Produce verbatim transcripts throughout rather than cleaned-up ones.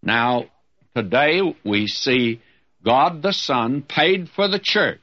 Now, today we see God the Son paid for the church.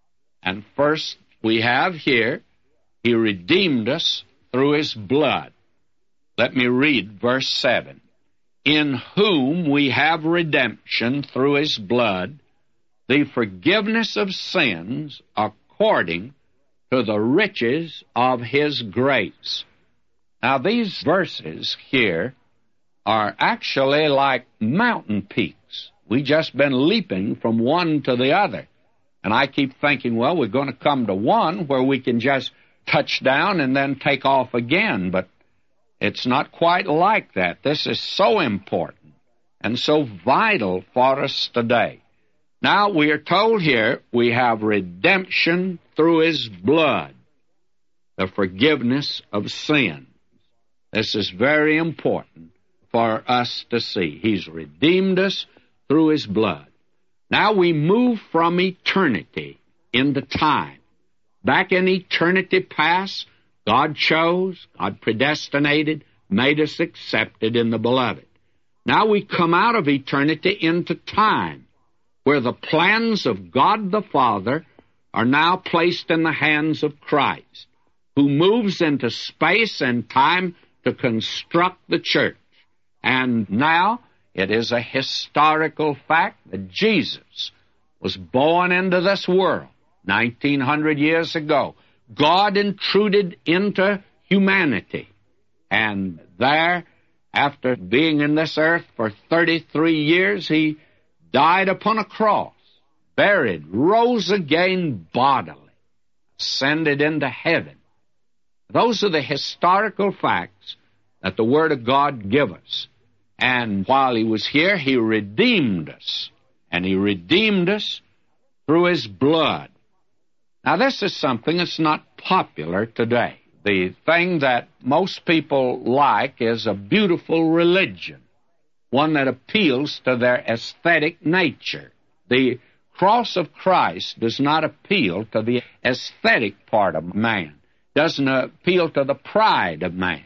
And first we have here, He redeemed us through His blood. Let me read verse seven. In whom we have redemption through His blood, the forgiveness of sins according to the riches of His grace. Now, these verses here are actually like mountain peaks. We've just been leaping from one to the other. And I keep thinking, well, we're going to come to one where we can just touch down and then take off again. But it's not quite like that. This is so important and so vital for us today. Now, we are told here we have redemption through His blood, the forgiveness of sin. This is very important for us to see. He's redeemed us through His blood. Now we move from eternity into time. Back in eternity past, God chose, God predestinated, made us accepted in the Beloved. Now we come out of eternity into time, where the plans of God the Father are now placed in the hands of Christ, who moves into space and time to construct the church. And now it is a historical fact that Jesus was born into this world nineteen hundred years ago. God intruded into humanity. And there, after being in this earth for thirty-three years, He died upon a cross, buried, rose again bodily, ascended into heaven. Those are the historical facts that the Word of God gives us. And while He was here, He redeemed us. And He redeemed us through His blood. Now, this is something that's not popular today. The thing that most people like is a beautiful religion, one that appeals to their aesthetic nature. The cross of Christ does not appeal to the aesthetic part of man, doesn't appeal to the pride of man.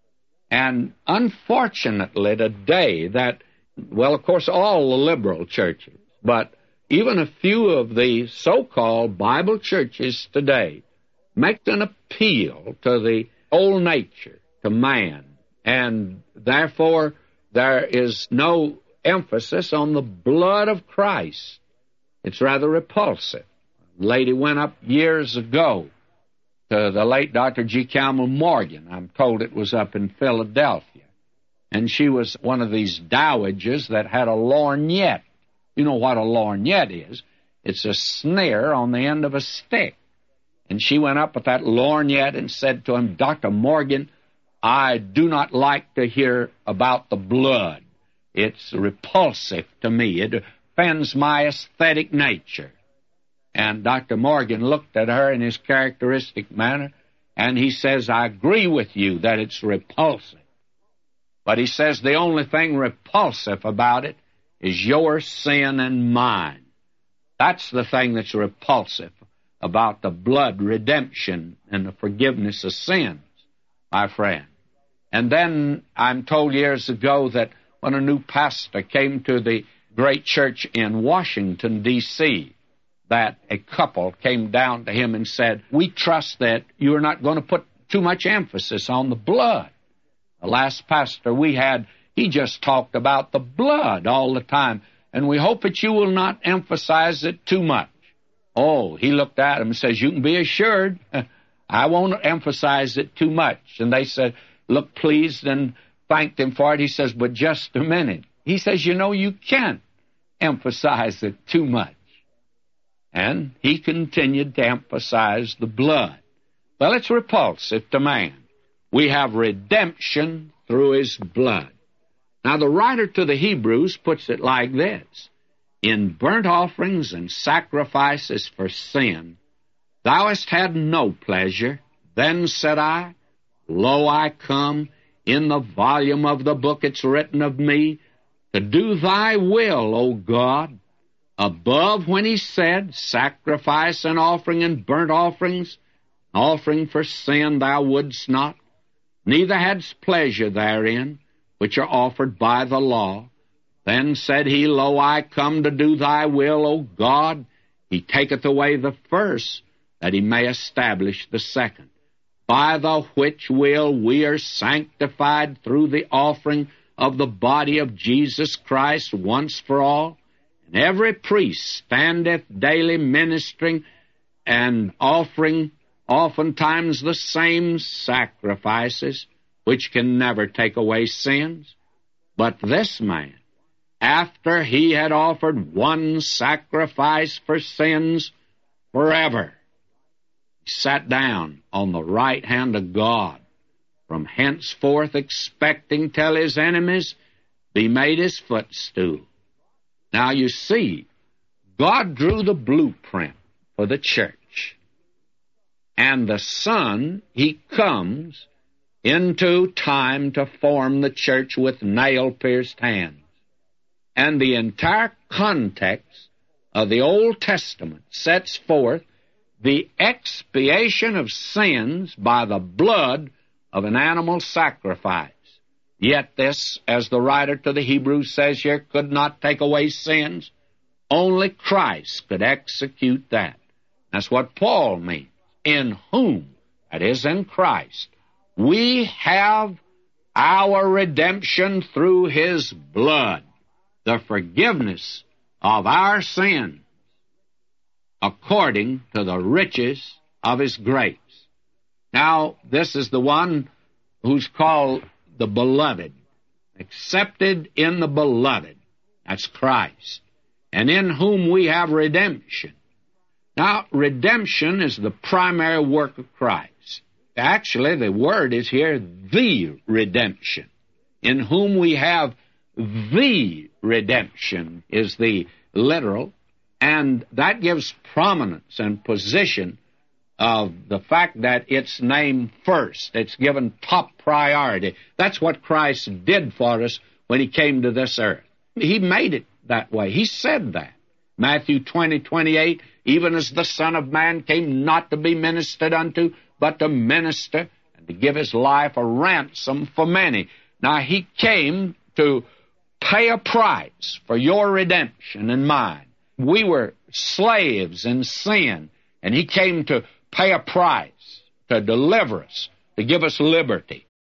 And unfortunately today that, well, of course, all the liberal churches, but even a few of the so-called Bible churches today make an appeal to the old nature, to man, and therefore there is no emphasis on the blood of Christ. It's rather repulsive. A lady went up years ago to the late Doctor G. Campbell Morgan. I'm told it was up in Philadelphia. And she was one of these dowagers that had a lorgnette. You know what a lorgnette is. It's a snare on the end of a stick. And she went up with that lorgnette and said to him, Doctor Morgan, I do not like to hear about the blood. It's repulsive to me. It offends my aesthetic nature. And Doctor Morgan looked at her in his characteristic manner, and he says, I agree with you that it's repulsive. But he says the only thing repulsive about it is your sin and mine. That's the thing that's repulsive about the blood redemption and the forgiveness of sins, my friend. And then I'm told years ago that when a new pastor came to the great church in Washington, D C, that a couple came down to him and said, we trust that you're not going to put too much emphasis on the blood. The last pastor we had, he just talked about the blood all the time, and we hope that you will not emphasize it too much. Oh, he looked at him and says, you can be assured, I won't emphasize it too much. And they said, looked pleased and thanked him for it. He says, but just a minute. He says, you know, you can't emphasize it too much. And he continued to emphasize the blood. Well, it's repulsive to man. We have redemption through his blood. Now, the writer to the Hebrews puts it like this. In burnt offerings and sacrifices for sin, thou hast had no pleasure. Then said I, Lo, I come. In the volume of the book it's written of me, to do thy will, O God. Above when he said, Sacrifice and offering and burnt offerings, offering for sin thou wouldst not, neither hadst pleasure therein, which are offered by the law, Then said he, Lo, I come to do thy will, O God. He taketh away the first, that he may establish the second. By the which will we are sanctified through the offering of the body of Jesus Christ once for all. And every priest standeth daily ministering and offering oftentimes the same sacrifices, which can never take away sins. But this man, after he had offered one sacrifice for sins forever, he sat down on the right hand of God, from henceforth expecting till his enemies be made his footstool. Now you see, God drew the blueprint for the church. And the Son, he comes into time to form the church with nail-pierced hands. And the entire context of the Old Testament sets forth the expiation of sins by the blood of an animal sacrifice. Yet this, as the writer to the Hebrews says here, could not take away sins. Only Christ could execute that. That's what Paul means. In whom, that is, in Christ, we have our redemption through his blood, the forgiveness of our sins, according to the riches of his grace. Now, this is the one who's called the Beloved, accepted in the Beloved. That's Christ, and in whom we have redemption. Now, redemption is the primary work of Christ. Actually, the word is here, the redemption. In whom we have the redemption is the literal, and that gives prominence and position of the fact that it's named first. It's given top priority. That's what Christ did for us when he came to this earth. He made it that way. He said that. Matthew twenty, twenty-eight, even as the Son of Man came not to be ministered unto, but to minister and to give his life a ransom for many. Now, he came to pay a price for your redemption and mine. We were slaves in sin, and he came to pay a price to deliver us, to give us liberty.